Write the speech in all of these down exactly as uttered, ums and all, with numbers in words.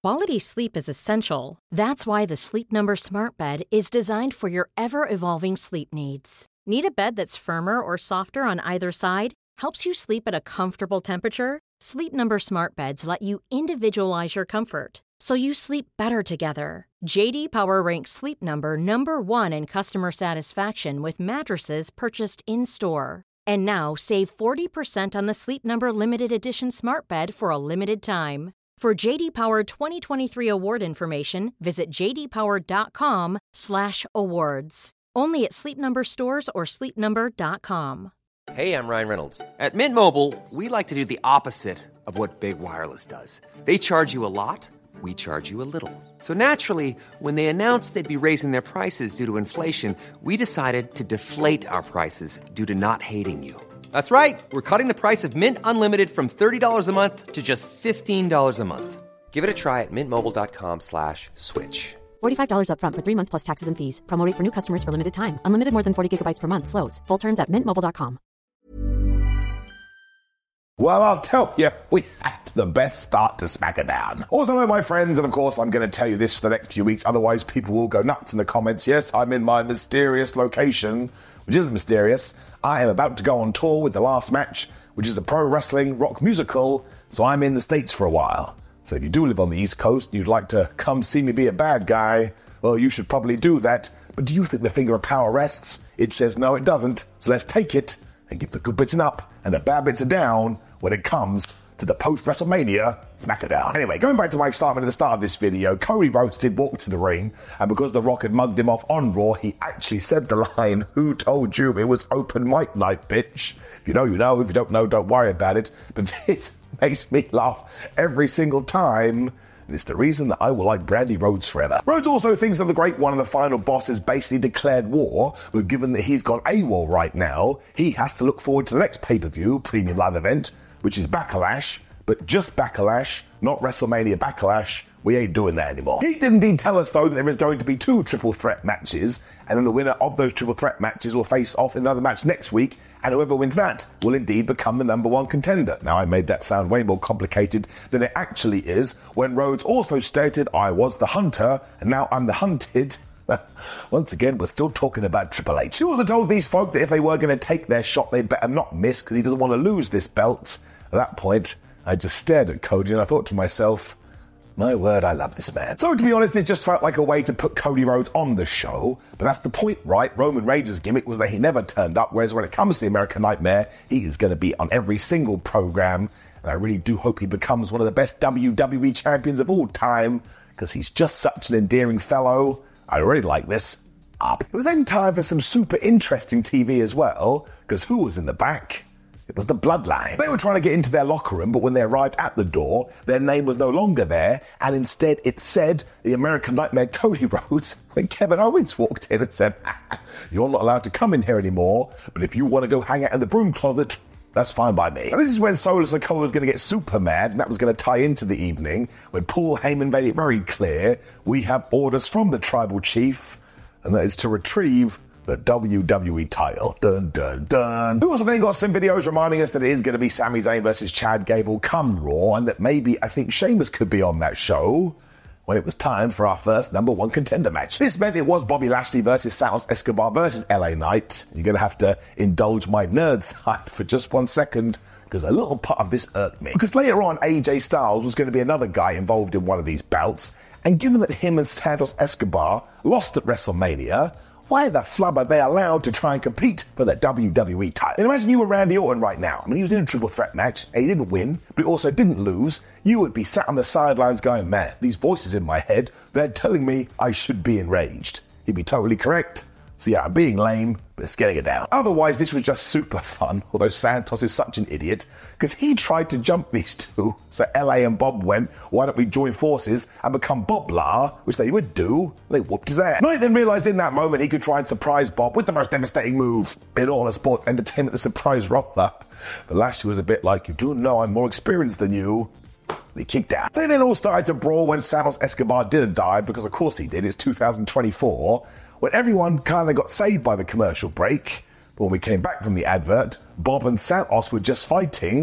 Quality sleep is essential. That's why the Sleep Number Smart Bed is designed for your ever-evolving sleep needs. Need a bed that's firmer or softer on either side? Helps you sleep at a comfortable temperature? Sleep Number Smart Beds let you individualize your comfort, so you sleep better together. J D Power ranks Sleep Number number one in customer satisfaction with mattresses purchased in-store. And now, save forty percent on the Sleep Number Limited Edition Smart Bed for a limited time. For J D Power twenty twenty-three award information, visit j d power dot com slash awards. Only at Sleep Number stores or sleep number dot com. Hey, I'm Ryan Reynolds. At Mint Mobile, we like to do the opposite of what Big Wireless does. They charge you a lot, we charge you a little. So naturally, when they announced they'd be raising their prices due to inflation, we decided to deflate our prices due to not hating you. That's right. We're cutting the price of Mint Unlimited from thirty dollars a month to just fifteen dollars a month. Give it a try at mintmobile.com slash switch. forty-five dollars up front for three months plus taxes and fees. Promo rate for new customers for limited time. Unlimited more than forty gigabytes per month. Slows full terms at mint mobile dot com. Well, I'll tell you, we had the best start to SmackDown. Also, my friends, and of course, I'm going to tell you this for the next few weeks, otherwise people will go nuts in the comments. Yes, I'm in my mysterious location, which isn't mysterious. I am about to go on tour with The Last Match, which is a pro wrestling rock musical, so I'm in the States for a while. So if you do live on the East Coast and you'd like to come see me be a bad guy, well, you should probably do that. But do you think the finger of power rests? It says no, it doesn't. So let's take it and give the good bits an up and the bad bits a down when it comes to the post-WrestleMania SmackDown. Anyway, going back to my excitement at the start of this video, Cody Rhodes did walk to the ring, and because The Rock had mugged him off on Raw, he actually said the line, "Who told you it was open mic night, bitch?" If you know, you know. If you don't know, don't worry about it. But this makes me laugh every single time, and it's the reason that I will like Brandy Rhodes forever. Rhodes also thinks that the Great One and the Final Boss has basically declared war, but given that he's gone AWOL right now, he has to look forward to the next pay-per-view, premium live event, which is Backlash, but just Backlash, not WrestleMania Backlash. We ain't doing that anymore. He did indeed tell us, though, that there is going to be two triple threat matches, and then the winner of those triple threat matches will face off in another match next week, and whoever wins that will indeed become the number one contender. Now, I made that sound way more complicated than it actually is, when Rhodes also stated, "I was the hunter, and now I'm the hunted." Once again, we're still talking about Triple H. He also told these folk that if they were going to take their shot, they'd better not miss, because he doesn't want to lose this belt. At that point, I just stared at Cody and I thought to myself, my word, I love this man. So, to be honest, it just felt like a way to put Cody Rhodes on the show. But that's the point, right? Roman Reigns' gimmick was that he never turned up, whereas when it comes to the American Nightmare, he is going to be on every single program. And I really do hope he becomes one of the best W W E champions of all time, because he's just such an endearing fellow. I really like this. Up. It was then time for some super interesting T V as well, because who was in the back? It was the Bloodline. They were trying to get into their locker room, but when they arrived at the door, their name was no longer there, and instead it said the American Nightmare Cody Rhodes when Kevin Owens walked in and said, "You're not allowed to come in here anymore, but if you want to go hang out in the broom closet, that's fine by me." And this is when Solo Sikoa was going to get super mad, and that was going to tie into the evening, when Paul Heyman made it very clear, we have orders from the Tribal Chief, and that is to retrieve the W W E title. Dun, dun, dun. We also then got some videos reminding us that it is going to be Sami Zayn versus Chad Gable come Raw, and that maybe, I think, Sheamus could be on that show, when it was time for our first number one contender match. This meant it was Bobby Lashley versus Santos Escobar versus L A Knight. You're going to have to indulge my nerd side for just one second, because a little part of this irked me. Because later on, A J Styles was going to be another guy involved in one of these bouts, and given that him and Santos Escobar lost at WrestleMania, why the flub are they allowed to try and compete for the W W E title? And imagine you were Randy Orton right now. I mean, he was in a triple threat match, and he didn't win, but he also didn't lose. You would be sat on the sidelines going, man, these voices in my head, they're telling me I should be enraged. He'd be totally correct. So yeah, I'm being lame, but it's getting it down. Otherwise, this was just super fun, although Santos is such an idiot, because he tried to jump these two. So L A and Bob went, why don't we join forces and become Bob La, which they would do. They whooped his ass. Knight then realised in that moment he could try and surprise Bob with the most devastating move in all of sports entertainment, the surprise roll-up. But Lashley was a bit like, you do know I'm more experienced than you. They kicked out. They then all started to brawl when Santos Escobar didn't die, because of course he did, it's two thousand twenty-four, when everyone kind of got saved by the commercial break. But when we came back from the advert, Bob and Santos were just fighting,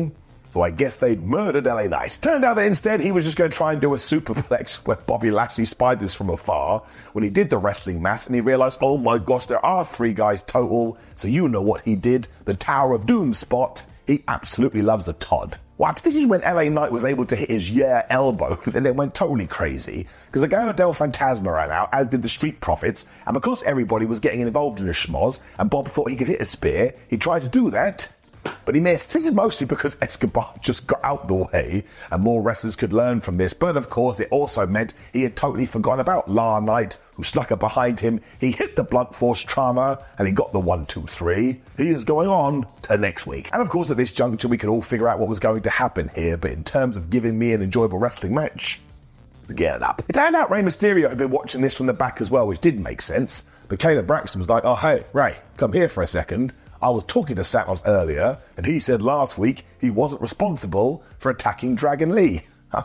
So I guess they'd murdered L A Knight. Turned out that instead he was just going to try and do a superplex where Bobby Lashley spied this from afar when he did the wrestling math and he realized, oh my gosh, there are three guys total. So you know what he did. The Tower of Doom spot. He absolutely loves a Todd. What? This is when L A Knight was able to hit his yeah elbow, and it went totally crazy. Because the Legado del Fantasma ran out, as did the Street Profits, and because everybody was getting involved in a schmoz, and Bob thought he could hit a spear, he tried to do that, but he missed. This is mostly because Escobar just got out the way, and more wrestlers could learn from this, but of course it also meant he had totally forgotten about La Knight, who snuck up behind him. He hit the blunt force trauma, and he got the one, two, three. He is going on to next week. And of course at this juncture we could all figure out what was going to happen here, but in terms of giving me an enjoyable wrestling match, get it up. It turned out Rey Mysterio had been watching this from the back as well, which did make sense, but Kayla Braxton was like, oh hey, Ray, come here for a second. I was talking to Santos earlier, and he said last week he wasn't responsible for attacking Dragon Lee.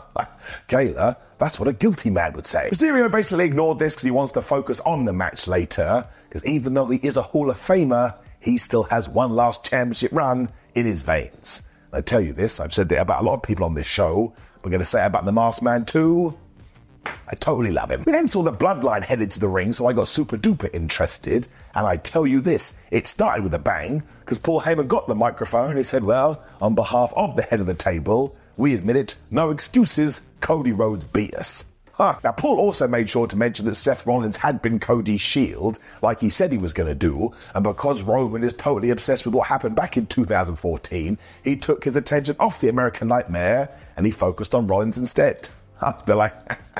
Kayla, that's what a guilty man would say. Mysterio basically ignored this because he wants to focus on the match later, because even though he is a Hall of Famer, he still has one last championship run in his veins. And I tell you this, I've said that about a lot of people on this show, we're going to say about the Masked Man too. I totally love him. We then saw the Bloodline headed to the ring, so I got super duper interested. And I tell you this, it started with a bang, because Paul Heyman got the microphone and he said, well, on behalf of the head of the table, we admit it, no excuses, Cody Rhodes beat us. Huh. Now, Paul also made sure to mention that Seth Rollins had been Cody's shield, like he said he was going to do, and because Roman is totally obsessed with what happened back in two thousand fourteen, he took his attention off the American Nightmare, and he focused on Rollins instead. I'd be like,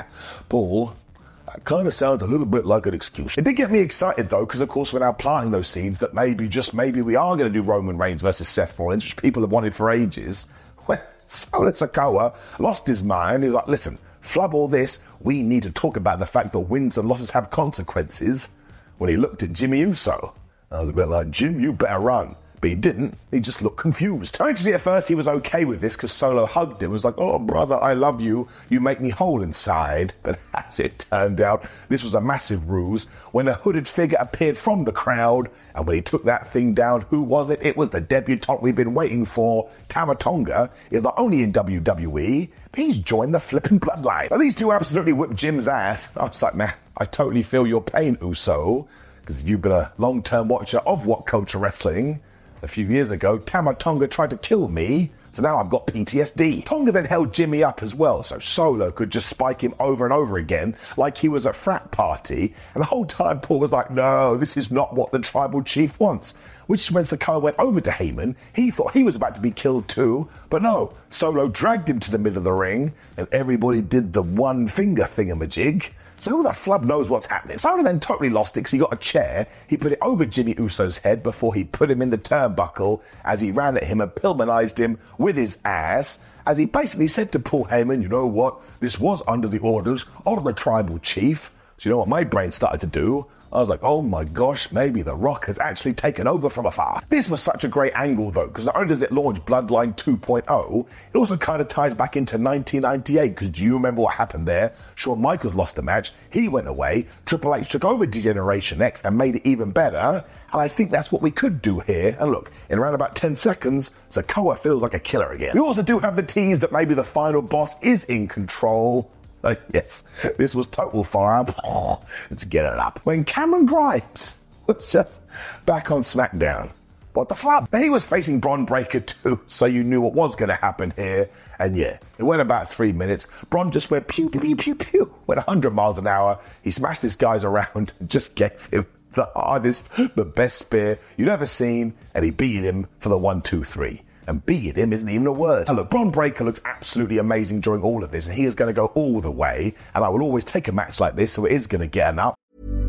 Paul, that kind of sounds a little bit like an excuse. It did get me excited, though, because, of course, we're now planting those seeds that maybe, just maybe, we are going to do Roman Reigns versus Seth Rollins, which people have wanted for ages. Well, Solo Sikoa lost his mind. He was like, listen, flub all this. We need to talk about the fact that wins and losses have consequences. When he looked at Jimmy Uso, I was a bit like, Jim, you better run. But he didn't. He just looked confused. Actually, at first, he was okay with this because Solo hugged him. It was like, oh, brother, I love you. You make me whole inside. But as it turned out, this was a massive ruse. When a hooded figure appeared from the crowd, and when he took that thing down, who was it? It was the debutante we've been waiting for. Tama Tonga is not only in W W E, but he's joined the flipping Bloodline. So these two absolutely whipped Jim's ass. I was like, man, I totally feel your pain, Uso. Because if you've been a long-term watcher of What Culture Wrestling, a few years ago, Tama Tonga tried to kill me, so now I've got P T S D. Tonga then held Jimmy up as well, so Solo could just spike him over and over again like he was a frat party, and the whole time Paul was like, no, this is not what the tribal chief wants. Which is when Sikoa went over to Heyman, he thought he was about to be killed too, but no, Solo dragged him to the middle of the ring, and everybody did the one finger thingamajig. So who the flub knows what's happening? Solo then totally lost it because he got a chair. He put it over Jimmy Uso's head before he put him in the turnbuckle as he ran at him and Pillmanized him with his ass. As he basically said to Paul Heyman, you know what? This was under the orders of the tribal chief. So you know what my brain started to do? I was like, oh my gosh, maybe The Rock has actually taken over from afar. This was such a great angle, though, because not only does it launch Bloodline two point oh, it also kind of ties back into nineteen ninety-eight, because do you remember what happened there? Shawn Michaels lost the match, he went away, Triple H took over D-Generation X and made it even better, and I think that's what we could do here. And look, in around about ten seconds, Sikoa feels like a killer again. We also do have the tease that maybe the final boss is in control. Uh, yes, this was total fire. Oh, let's get it up. When Cameron Grimes was just back on SmackDown. What the flub? He was facing Bron Breakker too, so you knew what was going to happen here. And yeah, it went about three minutes. Bron just went pew, pew, pew, pew, pew. Went one hundred miles an hour. He smashed these guys around and just gave him the hardest, the best spear you'd ever seen. And he beat him for the one, two, three. And beat him isn't even a word. And look, Bron Breakker looks absolutely amazing during all of this, and he is going to go all the way, and I will always take a match like this, so it is going to get an up.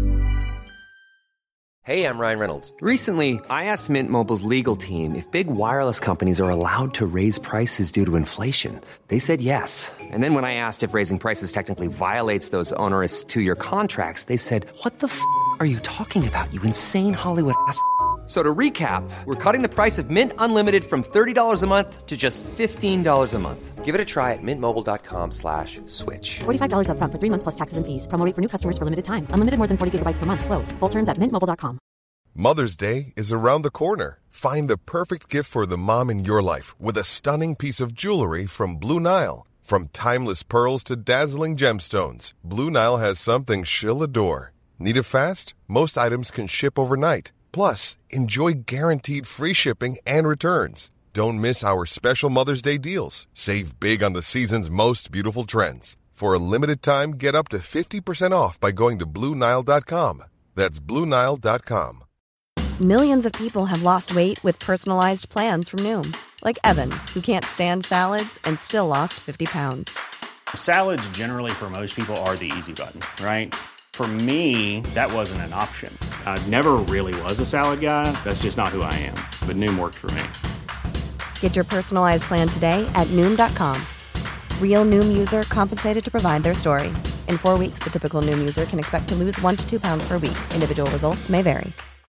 Hey, I'm Ryan Reynolds. Recently, I asked Mint Mobile's legal team if big wireless companies are allowed to raise prices due to inflation. They said yes. And then when I asked if raising prices technically violates those onerous two-year contracts, they said, what the f*** are you talking about, you insane Hollywood ass f- So to recap, we're cutting the price of Mint Unlimited from thirty dollars a month to just fifteen dollars a month. Give it a try at mintmobile.com slash switch. forty-five dollars up front for three months plus taxes and fees. Promo rate for new customers for limited time. Unlimited more than forty gigabytes per month. Slows full terms at mint mobile dot com. Mother's Day is around the corner. Find the perfect gift for the mom in your life with a stunning piece of jewelry from Blue Nile. From timeless pearls to dazzling gemstones, Blue Nile has something she'll adore. Need it fast? Most items can ship overnight. Plus, enjoy guaranteed free shipping and returns. Don't miss our special Mother's Day deals. Save big on the season's most beautiful trends. For a limited time, get up to fifty percent off by going to Blue Nile dot com. That's Blue Nile dot com. Millions of people have lost weight with personalized plans from Noom. Like Evan, who can't stand salads and still lost fifty pounds. Salads generally for most people are the easy button, right? For me, that wasn't an option. I never really was a salad guy. That's just not who I am. But Noom worked for me. Get your personalized plan today at Noom dot com. Real Noom user compensated to provide their story. In four weeks, the typical Noom user can expect to lose one to two pounds per week. Individual results may vary.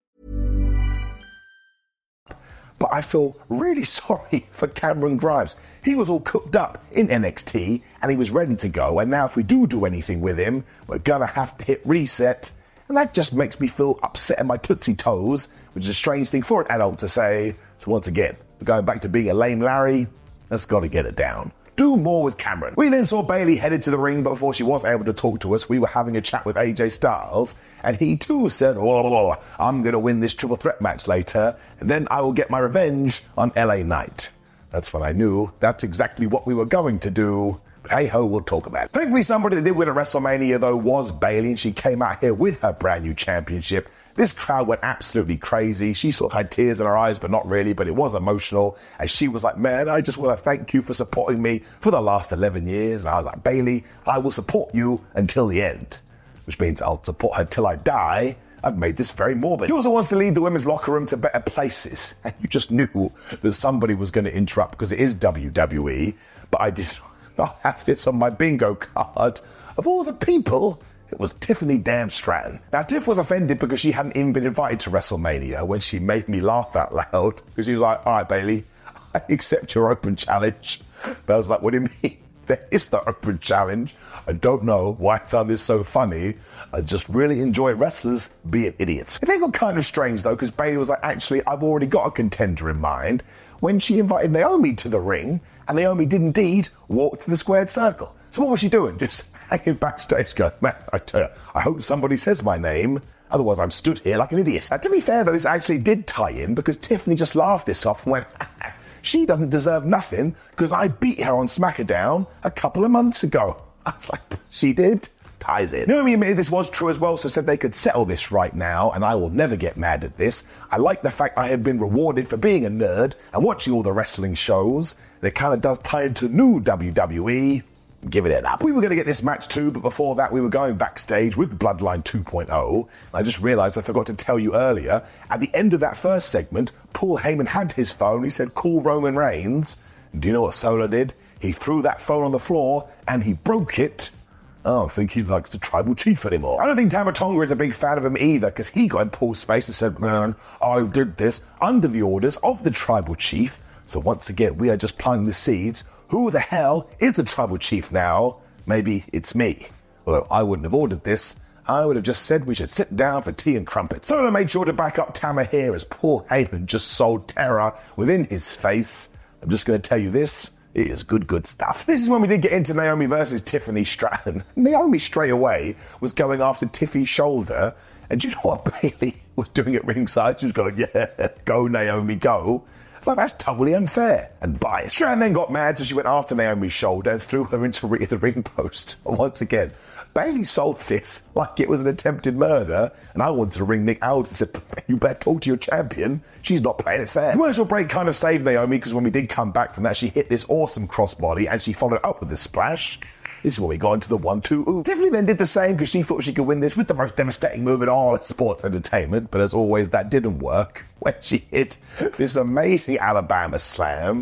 But I feel really sorry for Cameron Grimes. He was all cooked up in N X T and he was ready to go. And now if we do do anything with him, we're going to have to hit reset. And that just makes me feel upset in my tootsie toes, which is a strange thing for an adult to say. So once again, we're going back to being a lame Larry. That's got to get it down. Do more with Cameron. We then saw Bayley headed to the ring, but before she was able to talk to us, we were having a chat with A J Styles, and he too said, oh, I'm going to win this triple threat match later, and then I will get my revenge on L A Knight. That's when I knew that's exactly what we were going to do. But hey ho, we'll talk about it. Thankfully, somebody that did win at WrestleMania, though, was Bayley, and she came out here with her brand new championship. This crowd went absolutely crazy. She sort of had tears in her eyes, but not really, but it was emotional. And she was like, man, I just want to thank you for supporting me for the last eleven years. And I was like, Bayley, I will support you until the end. Which means I'll support her till I die. I've made this very morbid. She also wants to lead the women's locker room to better places. And you just knew that somebody was going to interrupt because it is W W E. But I did not have this on my bingo card. Of all the people, it was Tiffany Damn Stratton. Now, Tiff was offended because she hadn't even been invited to WrestleMania when she made me laugh out loud. Because she was like, all right, Bayley, I accept your open challenge. But I was like, what do you mean? There is the open challenge. I don't know why I found this so funny. I just really enjoy wrestlers being idiots. It then got kind of strange, though, because Bayley was like, actually, I've already got a contender in mind. When she invited Naomi to the ring, and Naomi did indeed walk to the squared circle. So what was she doing? Just hanging backstage going, man, I tell you, I hope somebody says my name. Otherwise, I'm stood here like an idiot. Now, to be fair, though, this actually did tie in because Tiffany just laughed this off and went, she doesn't deserve nothing because I beat her on SmackDown a couple of months ago. I was like, she did? Ties in. Naomi admitted this was true as well, so said they could settle this right now, and I will never get mad at this. I like the fact I have been rewarded for being a nerd and watching all the wrestling shows, and it kind of does tie into new W W E. Give it up. We were going to get this match too, but before that we were going backstage with Bloodline two point oh. I just realised I forgot to tell you earlier, at the end of that first segment, Paul Heyman had his phone. He said, call Roman Reigns. And do you know what Solo did? He threw that phone on the floor and he broke it. I don't think he likes the Tribal Chief anymore. I don't think Tama Tonga is a big fan of him either, because he got in Paul's space and said, man, I did this under the orders of the Tribal Chief. So once again, we are just planting the seeds. Who the hell is the Tribal Chief now? Maybe it's me. Although I wouldn't have ordered this. I would have just said we should sit down for tea and crumpets. So I made sure to back up Tama here as Paul Heyman just sold terror within his face. I'm just going to tell you this. It is good, good stuff. This is when we did get into Naomi versus Tiffany Stratton. Naomi straight away was going after Tiffy's shoulder. And do you know what Bayley was doing at ringside? She was going, yeah, go Naomi, go. It's like, that's totally unfair and biased. Stratton then got mad, so she went after Naomi's shoulder and threw her into the ring post. And once again, Bayley sold this like it was an attempted murder, and I wanted to ring Nick Aldis and said, you better talk to your champion. She's not playing it fair. The commercial break kind of saved Naomi, because when we did come back from that, she hit this awesome crossbody, and she followed up with a splash. This is when we got into the one two ooh. Tiffany then did the same because she thought she could win this with the most devastating move in all of sports entertainment, but as always, that didn't work when she hit this amazing Alabama slam.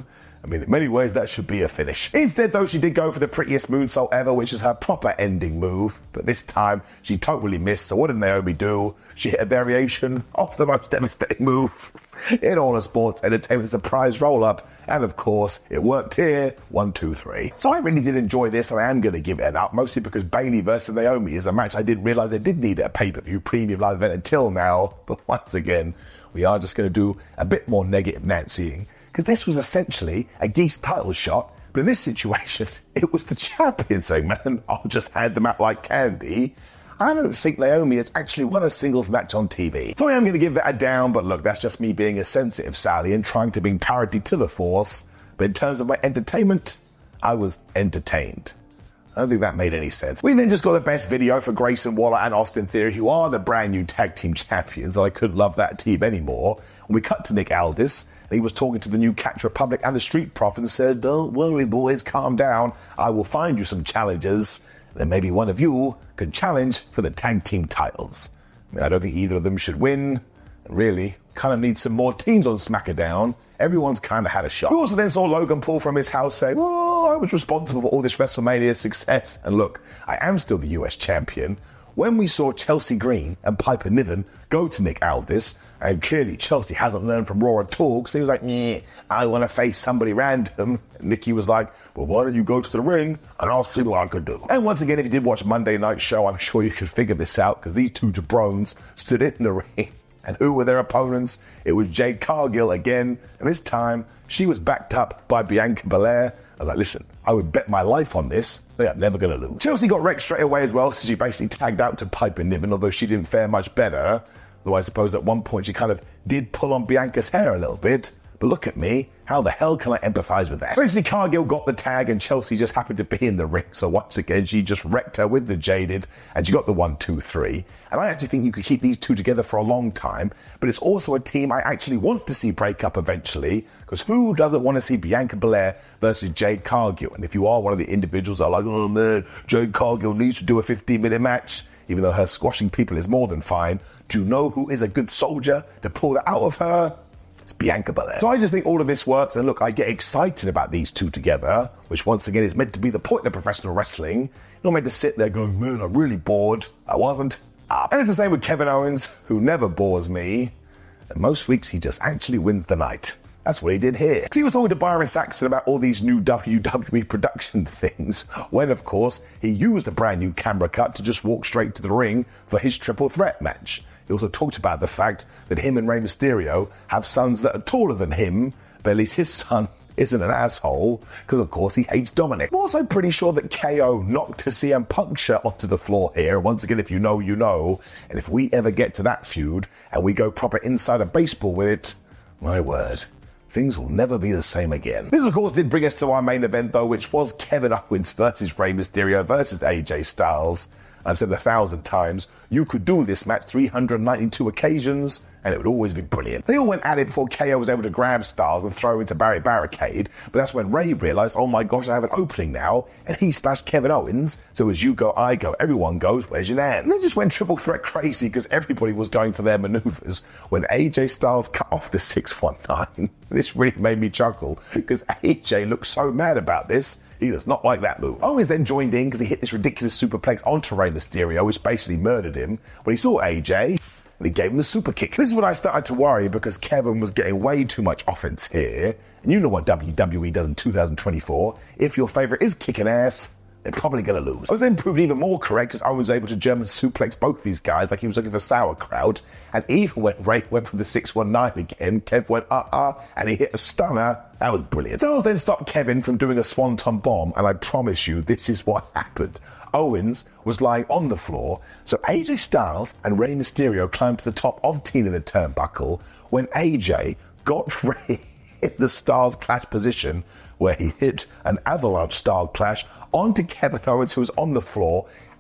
I mean, in many ways, that should be a finish. Instead, though, she did go for the prettiest moonsault ever, which is her proper ending move. But this time, she totally missed. So what did Naomi do? She hit a variation of the most devastating move in all of sports entertainment, surprise roll-up. And, of course, it worked here. One, two, three. So I really did enjoy this, and I am going to give it an up, mostly because Bayley versus Naomi is a match I didn't realise I did need a pay-per-view premium live event until now. But once again, we are just going to do a bit more negative Nancying. Because this was essentially a geese title shot, but in this situation, it was the champion saying, man, I'll just hand them out like candy. I don't think Naomi has actually won a singles match on T V. So I am going to give that a down, but look, that's just me being a sensitive Sally and trying to bring parity to the force. But in terms of my entertainment, I was entertained. I don't think that made any sense. We then just got the best video for Grayson Waller and Austin Theory, who are the brand new tag team champions, and I couldn't love that team anymore. And we cut to Nick Aldis, and he was talking to the new Catch Republic and the Street Profits and said, don't worry, boys, calm down. I will find you some challenges. Then maybe one of you can challenge for the tag team titles. I mean, I don't think either of them should win. And really, kind of need some more teams on SmackDown. Everyone's kind of had a shot. We also then saw Logan Paul from his house saying, oh, I was responsible for all this WrestleMania success. And look, I am still the U S champion. When we saw Chelsea Green and Piper Niven go to Nick Aldis, and clearly Chelsea hasn't learned from Raw at all, because he was like, yeah, I want to face somebody random. And Nikki was like, well, why don't you go to the ring and I'll see what I can do. And once again, if you did watch Monday Night Show, I'm sure you could figure this out, because these two jabrones stood in the ring. And who were their opponents? It was Jade Cargill again, and this time she was backed up by Bianca Belair. I was like, listen, I would bet my life on this. They are never going to lose. Chelsea got wrecked straight away as well, so she basically tagged out to Piper Niven, although she didn't fare much better. Though I suppose at one point she kind of did pull on Bianca's hair a little bit. But look at me, how the hell can I empathise with that? Eventually Cargill got the tag and Chelsea just happened to be in the ring, so once again she just wrecked her with the Jaded and she got the one, two, three. And I actually think you could keep these two together for a long time, but it's also a team I actually want to see break up eventually, because who doesn't want to see Bianca Belair versus Jade Cargill? And if you are one of the individuals that are like, oh man, Jade Cargill needs to do a fifteen minute match, even though her squashing people is more than fine, do you know who is a good soldier to pull that out of her? It's Bianca Belair. So I just think all of this works, and look, I get excited about these two together, which once again is meant to be the point of professional wrestling. You're not meant to sit there going, man, I'm really bored. I wasn't. Ah. And it's the same with Kevin Owens, who never bores me. And most weeks he just actually wins the night. That's what he did here. Because he was talking to Byron Saxton about all these new W W E production things, when, of course, he used a brand new camera cut to just walk straight to the ring for his triple threat match. He also talked about the fact that him and Rey Mysterio have sons that are taller than him, but at least his son isn't an asshole, because of course he hates Dominic. I'm also pretty sure that K O knocked a C M Punk shirt onto the floor here. Once again, if you know, you know. And if we ever get to that feud, and we go proper inside of baseball with it, my word, things will never be the same again. This, of course, did bring us to our main event, though, which was Kevin Owens versus Rey Mysterio versus A J Styles. I've said a thousand times, you could do this match three hundred ninety-two occasions, and it would always be brilliant. They all went at it before K O was able to grab Styles and throw him into Barry Barricade, but that's when Rey realised, oh my gosh, I have an opening now, and he splashed Kevin Owens, so as you go, I go, everyone goes, where's your nan? And they just went triple threat crazy, because everybody was going for their manoeuvres, when A J Styles cut off the six one nine. This really made me chuckle, because A J looked so mad about this. He does not like that move. Owens then joined in because he hit this ridiculous superplex onto Rey Mysterio, which basically murdered him. When he saw A J, and he gave him the super kick. This is when I started to worry, because Kevin was getting way too much offense here. And you know what W W E does in two thousand twenty-four. If your favorite is kicking ass, they're probably going to lose. I was then proved even more correct, because Owens was able to German suplex both these guys like he was looking for sauerkraut. And even when Ray went from the six one nine again, Kev went uh-uh, and he hit a stunner. That was brilliant. Styles then stopped Kevin from doing a swanton bomb, and I promise you, this is what happened. Owens was lying on the floor, so A J Styles and Rey Mysterio climbed to the top of Tina the Turnbuckle when A J got Rey in the Styles Clash position, where he hit an avalanche style clash onto Kevin Owens, who was on the floor,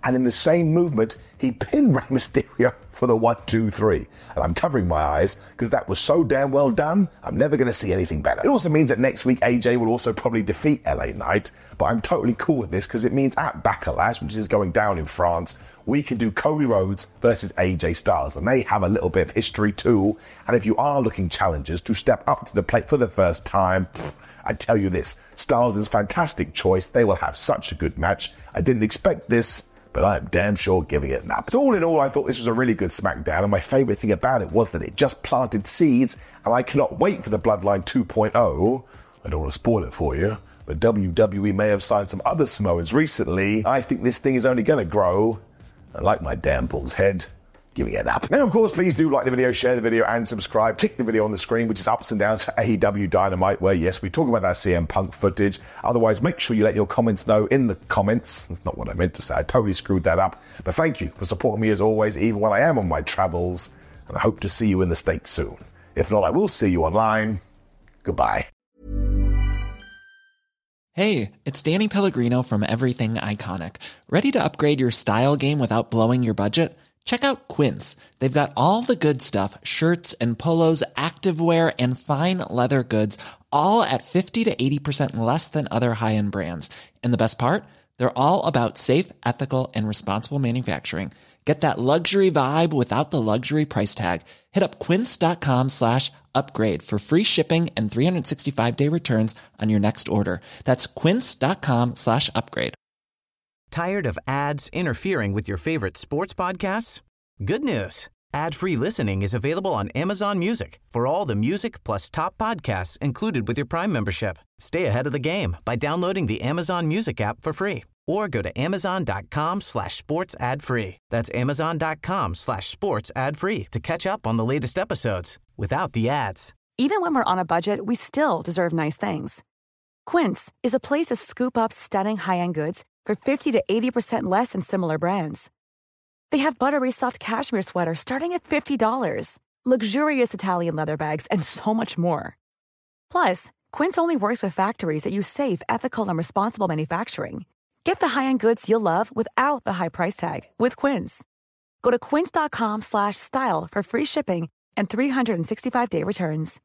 and in the same movement, he pinned Rey Mysterio for the one, two, three. And I'm covering my eyes because that was so damn well done, I'm never going to see anything better. It also means that next week A J will also probably defeat L A Knight, but I'm totally cool with this because it means at Backlash, which is going down in France, we can do Cody Rhodes versus A J Styles, and they have a little bit of history too. And if you are looking challengers to step up to the plate for the first time, pff, I tell you this, Styles is a fantastic choice. They will have such a good match. I didn't expect this, but I'm damn sure giving it an up. So all in all, I thought this was a really good SmackDown, and my favourite thing about it was that it just planted seeds, and I cannot wait for the Bloodline two point oh. I don't want to spoil it for you, but W W E may have signed some other Samoans recently. I think this thing is only going to grow. I like my damn bull's head. Giving it up. Now, of course, please do like the video, share the video, and subscribe. Click the video on the screen, which is ups and downs for A E W Dynamite, where, yes, we talk about that C M Punk footage. Otherwise, make sure you let your comments know in the comments. That's not what I meant to say. I totally screwed that up. But thank you for supporting me as always, even when I am on my travels. And I hope to see you in the States soon. If not, I will see you online. Goodbye. Hey, it's Danny Pellegrino from Everything Iconic. Ready to upgrade your style game without blowing your budget? Check out Quince. They've got all the good stuff, shirts and polos, activewear, and fine leather goods, all at fifty to eighty percent less than other high-end brands. And the best part? They're all about safe, ethical, and responsible manufacturing. Get that luxury vibe without the luxury price tag. Hit up quince.com slash upgrade for free shipping and three sixty-five day returns on your next order. That's quince.com slash upgrade. Tired of ads interfering with your favorite sports podcasts? Good news. Ad-free listening is available on Amazon Music for all the music plus top podcasts included with your Prime membership. Stay ahead of the game by downloading the Amazon Music app for free or go to amazon.com slash sports ad free. That's amazon.com slash sports ad free to catch up on the latest episodes without the ads. Even when we're on a budget, we still deserve nice things. Quince is a place to scoop up stunning high-end goods for fifty to eighty percent less than similar brands. They have buttery soft cashmere sweaters starting at fifty dollars, luxurious Italian leather bags, and so much more. Plus, Quince only works with factories that use safe, ethical, and responsible manufacturing. Get the high-end goods you'll love without the high price tag with Quince. Go to quince.com slash style for free shipping and three sixty-five day returns.